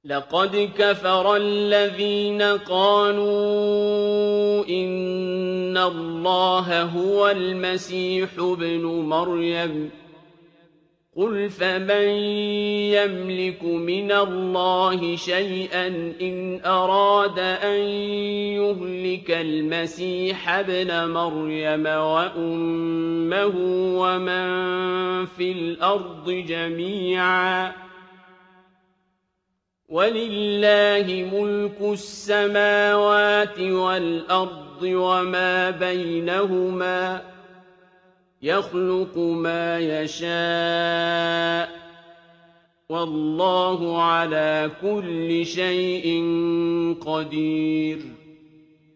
لقد كفر الذين قالوا إن الله هو المسيح ابن مريم قل فمن يملك من الله شيئا إن أراد أن يهلك المسيح ابن مريم وأمه ومن في الأرض جميعا ولله ملك السماوات والأرض وما بينهما يخلق ما يشاء والله على كل شيء قدير